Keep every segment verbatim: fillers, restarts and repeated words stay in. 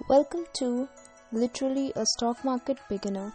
Welcome to Literally a Stock Market Beginner.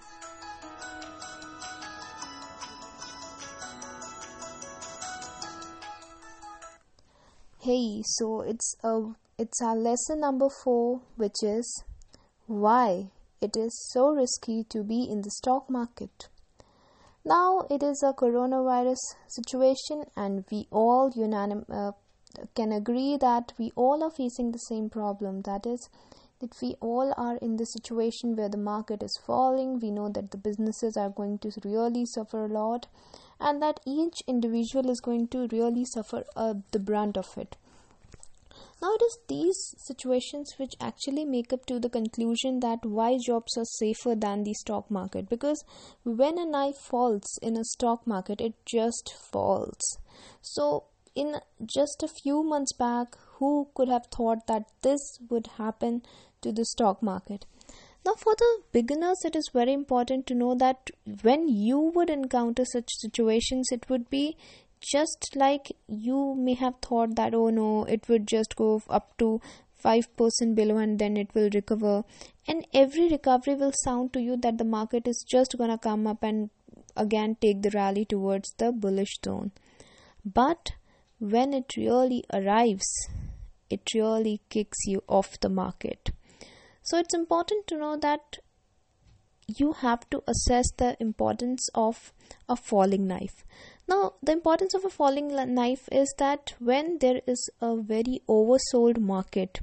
Hey, so it's a it's our lesson number four, which is why it is so risky to be in the stock market. Now it is a coronavirus situation, and we all unanim- uh, can agree that we all are facing the same problem. That is, that we all are in the situation where the market is falling. We know that the businesses are going to really suffer a lot, and that each individual is going to really suffer uh, the brunt of it. Now it is these situations which actually make up to the conclusion that why jobs are safer than the stock market, because when a knife falls in a stock market, it just falls. So in just a few months back, who could have thought that this would happen to the stock market? Now for the beginners, it is very important to know that when you would encounter such situations, it would be just like you may have thought that, oh no, it would just go up to five percent below and then it will recover. And every recovery will sound to you that the market is just gonna come up and again take the rally towards the bullish zone. But when it really arrives, it really kicks you off the market. So it's important to know that you have to assess the importance of a falling knife. Now, the importance of a falling knife is that when there is a very oversold market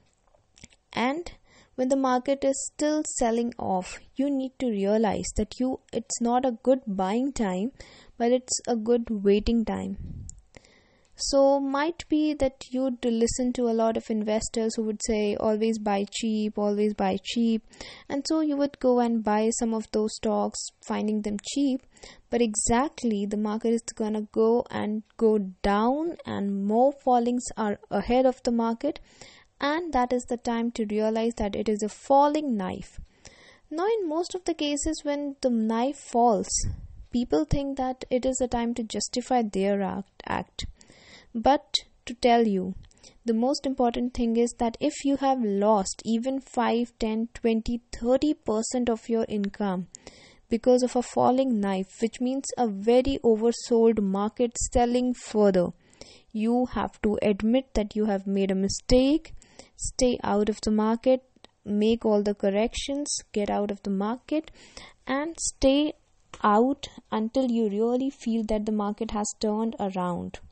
and when the market is still selling off, you need to realize that you it's not a good buying time, but it's a good waiting time. So might be that you'd listen to a lot of investors who would say always buy cheap, always buy cheap. And so you would go and buy some of those stocks, finding them cheap. But exactly the market is going to go and go down and more fallings are ahead of the market. And that is the time to realize that it is a falling knife. Now in most of the cases when the knife falls, people think that it is a time to justify their act. But to tell you, the most important thing is that if you have lost even five, ten, twenty, thirty percent of your income because of a falling knife, which means a very oversold market selling further, you have to admit that you have made a mistake, stay out of the market, make all the corrections, get out of the market, and stay out until you really feel that the market has turned around.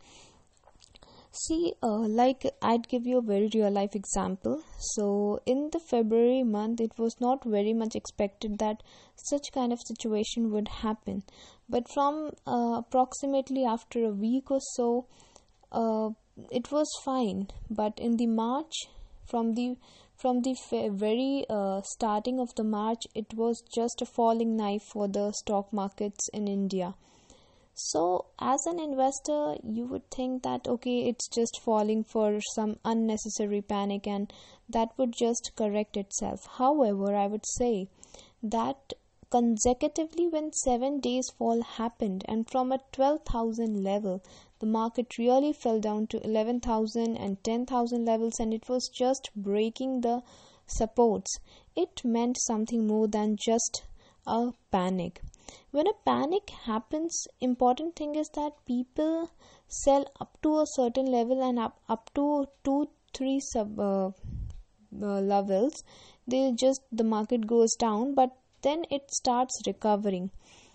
See, uh, like I'd give you a very real life example. So in the February month, it was not very much expected that such kind of situation would happen. But from uh, approximately after a week or so, uh, it was fine. But in the March, from the from the fe- very uh, starting of the March, it was just a falling knife for the stock markets in India. So as an investor, you would think that, okay, it's just falling for some unnecessary panic and that would just correct itself. However, I would say that consecutively when seven days fall happened and from a twelve thousand level, the market really fell down to eleven thousand and ten thousand levels and it was just breaking the supports. It meant something more than just a panic. When a panic happens, important thing is that people sell up to a certain level and up, up to two, three sub uh, uh, levels. They just the market goes down, but then it starts recovering.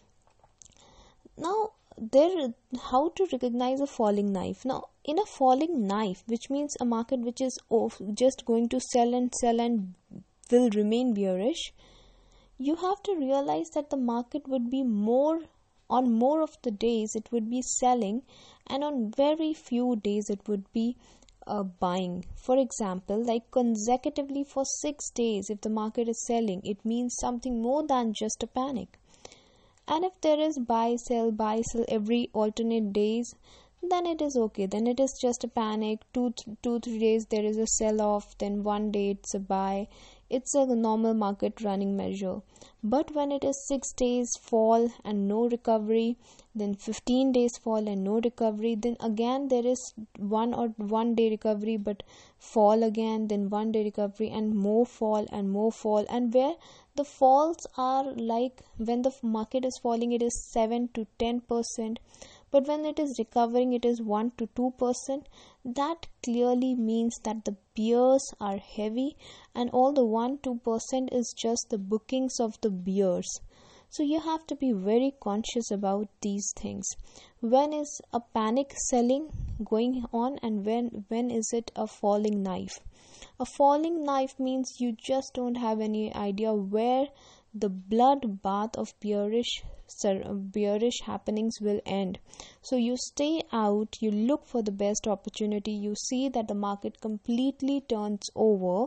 Now, there how to recognize a falling knife? Now, in a falling knife, which means a market which is off, just going to sell and sell and will remain bearish, you have to realize that the market would be more on more of the days it would be selling and on very few days it would be uh, buying. For example, like consecutively for six days if the market is selling, it means something more than just a panic. And if there is buy sell buy sell every alternate days, then it is okay. Then it is just a panic. Two, th- two, three days there is a sell off. Then one day it's a buy. it's a normal market running measure. But when it is six days fall and no recovery, then fifteen days fall and no recovery, then again there is one or one day recovery but fall again, then one day recovery and more fall and more fall, and where the falls are like when the market is falling it is seven to ten percent, but when it is recovering it is one to two percent. That clearly means that the bears are heavy, and all the one to two percent is just the bookings of the bears. So you have to be very conscious about these things. When is a panic selling going on, and when when is it a falling knife? A falling knife means you just don't have any idea where the bloodbath of bearish bearish happenings will end. So you stay out, you look for the best opportunity, you see that the market completely turns over.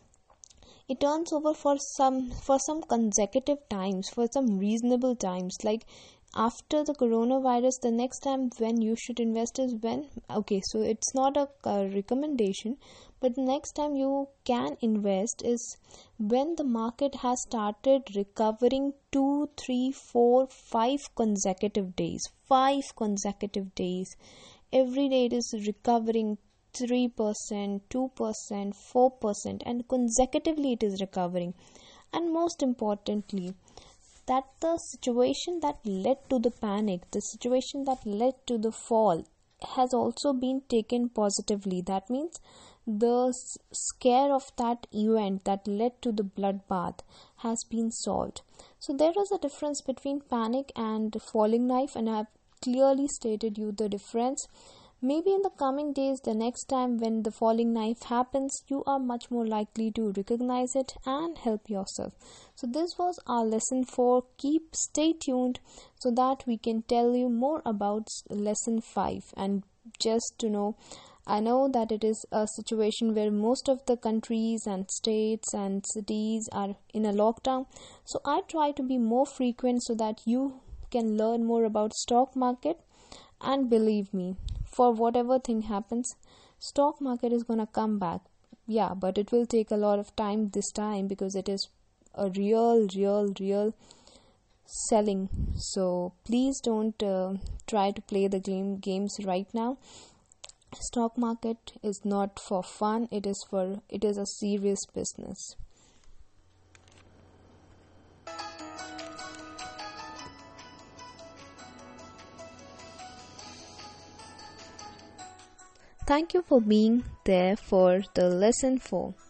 It turns over for some for some consecutive times, for some reasonable times. Like after the coronavirus, the next time when you should invest is when, okay, so it's not a, a recommendation, but the next time you can invest is when the market has started recovering two, three, four, five consecutive days. Five consecutive days. Every day it is recovering three percent, two percent, four percent, and consecutively it is recovering. And most importantly, that the situation that led to the panic, the situation that led to the fall has also been taken positively. That means the scare of that event that led to the bloodbath has been solved. So there is a difference between panic and falling knife, and I have clearly stated you the difference. Maybe in the coming days, the next time when the falling knife happens, you are much more likely to recognize it and help yourself. So this was our lesson four. Keep stay tuned so that we can tell you more about lesson five. And just to know, I know that it is a situation where most of the countries and states and cities are in a lockdown. So I try to be more frequent so that you can learn more about stock market. And believe me, for whatever thing happens, stock market is gonna come back. Yeah, but it will take a lot of time this time because it is a real, real, real selling. So please don't uh, try to play the game games right now. Stock market is not for fun. It is for it is a serious business. Thank you for being there for the lesson four.